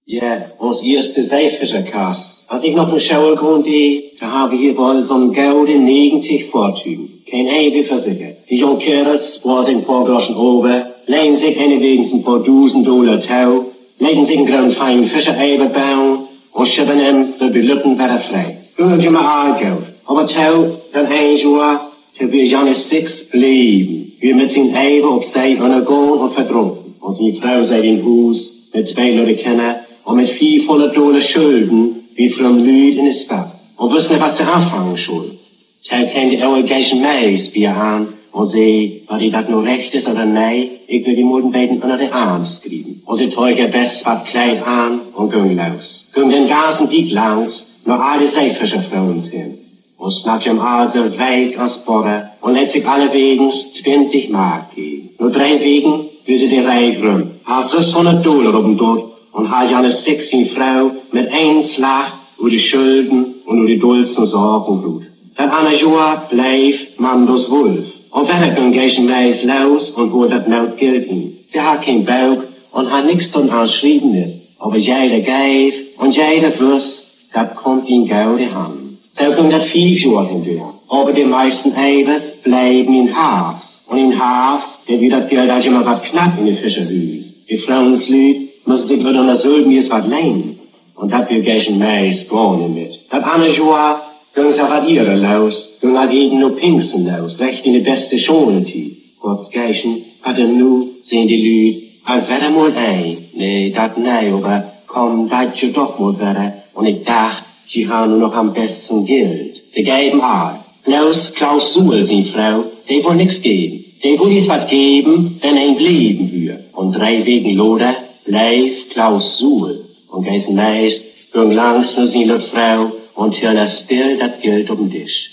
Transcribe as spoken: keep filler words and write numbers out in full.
Ja, ons eerste zeefvisserkast. Als ik nog een schouwer kon die, dan hebben we hier wel zo'n gouden negentig voertuigen. Geen einde versichert. Die jonge kerels waren een paar groschen over, leiden zich eenwegens een paar duizend dollar touw, leiden zich een groot fijn visser bouwen, en schippen hem zo de lukken verder vrij. Toen je maar aankoud. Aber touw, dan een jaar, toen we Jannes Six bleven. Wir mit zijn eigen op zee ondergaan en verdronken. En zijn vrouw zei in huis, met twee leuke kinderen, en met vier volle dollar schulden, wie from Lüd in de stad. En wist niet wat ze aanvangen zullen. Zij kwam de oude geische meis bij aan, en zei, wat die dat nou recht is oder nee, ik wil die moeten beiden onder de aan schrijven. En ze trug er best wat kleid aan, en ging los. Ging den ganzen diek langs, naar alle zeefvisservrouwen hin. En snap je hem also weit als Borre, en let zich alle wegens twintig mark geven. Nur drei wegen, wie sie die reich rum. Haar zeshonderd dollar op dem Dort, und hat Jannes sechzehn Frau mit einem Schlag über die Schulden und über die dollsten Sorgen ruht. Dann an der Jahr bleibt man das Wolf. Und wer kann gleich meist los und holt das Naut Geld hin. Sie hat kein Bauch und hat nichts von anschrieben nicht. Aber jeder geif und jeder wüsst, das kommt in gaude Hand. So kann das viel Jahre hindurch. Aber die meisten Eibers bleiben in Haafs. Und in Haafs, der wird das Geld auch immer was knapp in die Fischerhüs. Die Frauenslüd müssen sich wieder unter Sölden was leihen. Und das wir gleich meist gar nicht mit. Das andere Jahr ging es auch an ihre los, ging halt eben nur Pinksen los, recht in die beste Schonenzeit. Kurz gleichen, hat er nu, sehen die Lüd, halt wieder mal ein. Nee, dat nee, aber komm, dat je doch mal wieder. Und ich dachte, sie haben nur noch am besten Geld. Sie geben all. Bloß Klaus Suhl, seine Frau, die will nix geben. Die will dies was geben, wenn er ihn leben würde. Und drei Wegen Loder bleibt Klaus Suhl. Und geisen meist, ging langsam seine Frau und hier lässt still das Geld auf den Tisch.